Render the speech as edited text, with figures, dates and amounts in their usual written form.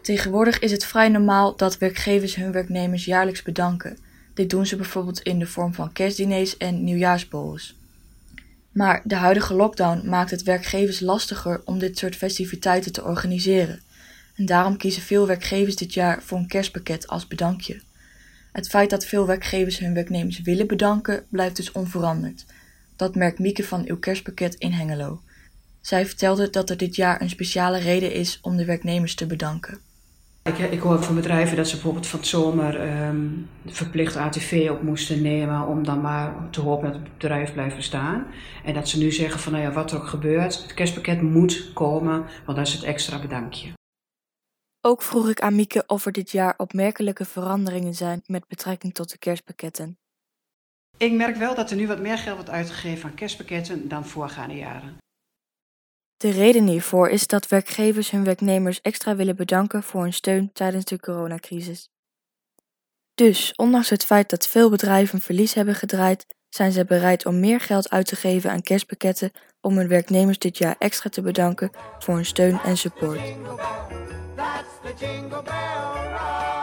Tegenwoordig is het vrij normaal dat werkgevers hun werknemers jaarlijks bedanken. Dit doen ze bijvoorbeeld in de vorm van kerstdiners en nieuwjaarsborrels. Maar de huidige lockdown maakt het werkgevers lastiger om dit soort festiviteiten te organiseren. En daarom kiezen veel werkgevers dit jaar voor een kerstpakket als bedankje. Het feit dat veel werkgevers hun werknemers willen bedanken, blijft dus onveranderd. Dat merkt Mieke van Uw Kerstpakket in Hengelo. Zij vertelde dat er dit jaar een speciale reden is om de werknemers te bedanken. Ik hoor van bedrijven dat ze bijvoorbeeld van het zomer verplicht ATV op moesten nemen om dan maar te hopen dat het bedrijf blijft bestaan. En dat ze nu zeggen van nou ja, wat er ook gebeurt, het kerstpakket moet komen, want dat is het extra bedankje. Ook vroeg ik aan Mieke of er dit jaar opmerkelijke veranderingen zijn met betrekking tot de kerstpakketten. Ik merk wel dat er nu wat meer geld wordt uitgegeven aan kerstpakketten dan voorgaande jaren. De reden hiervoor is dat werkgevers hun werknemers extra willen bedanken voor hun steun tijdens de coronacrisis. Dus, ondanks het feit dat veel bedrijven verlies hebben gedraaid, zijn ze bereid om meer geld uit te geven aan kerstpakketten om hun werknemers dit jaar extra te bedanken voor hun steun en support.